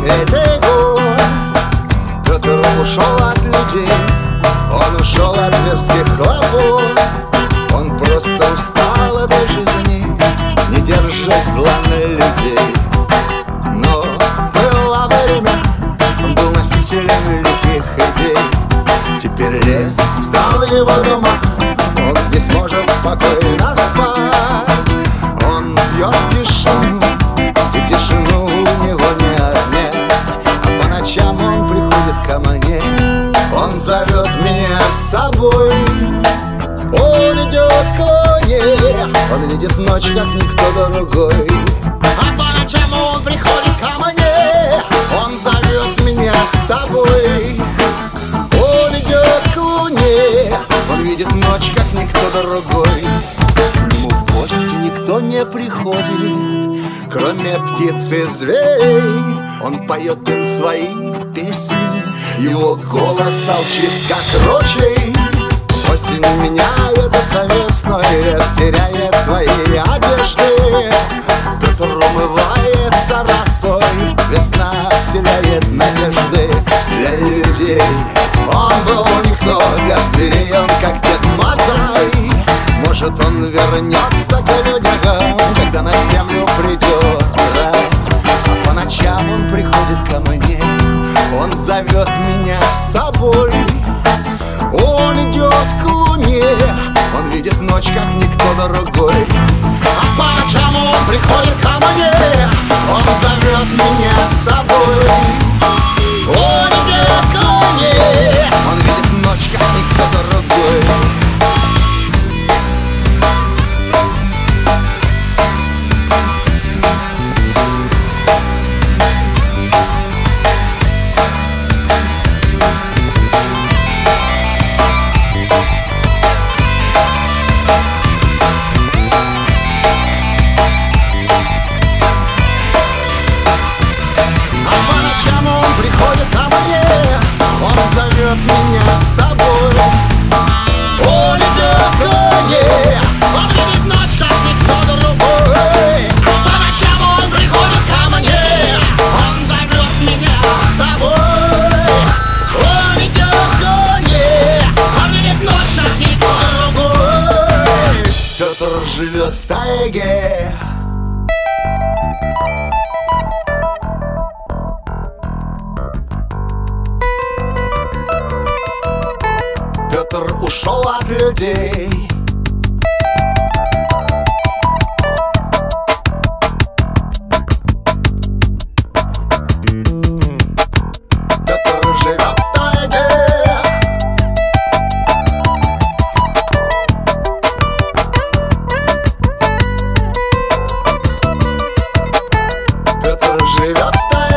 этой год. Петр ушел от людей, он ушел от мирских хлопот. Он просто устал от жизни, не держать зла на людей. Но было время, он был носителем великих идей. Теперь лес стал его домом, он здесь может спокойно спать. Он пьет тишину, и тишину у него не отнять. А по ночам он приходит ко мне, он зовет меня с собой. Он идет к луне, он видит ночь, как никто другой. А по ночам он приходит ко мне, он зовет меня с собой. Он идет к луне, он видит ночь, как никто другой. К нему в гости никто не приходит, кроме птиц и зверей. Он поет им свои песни, его голос стал чист, как ручей. Осень меняет совестно, и лес теряет свои одежды. Петр умывается росой, весна вселяет надежды для людей. Он был никто, для зверей он как Дед Мазай. Может, он вернется к людям, когда на землю придет рай. А по ночам он приходит ко мне, он зовет меня с собой. Он идет к луне, он видит ночь, как никто другой. А по ночам он приходит ко мне, он зовет меня с собой. Он идет к луне, он видит ночь, как никто другой. Зовет меня с собой. Он идет к луне, он видит ночь, как никто другой. По ночам он приходит ко мне, он зовет меня с собой. Он идет к луне, он видит ночь, как никто другой. Петр живет в тайге. Петр ушел от людей. Петр живет в тайге. Петр живет в тайге.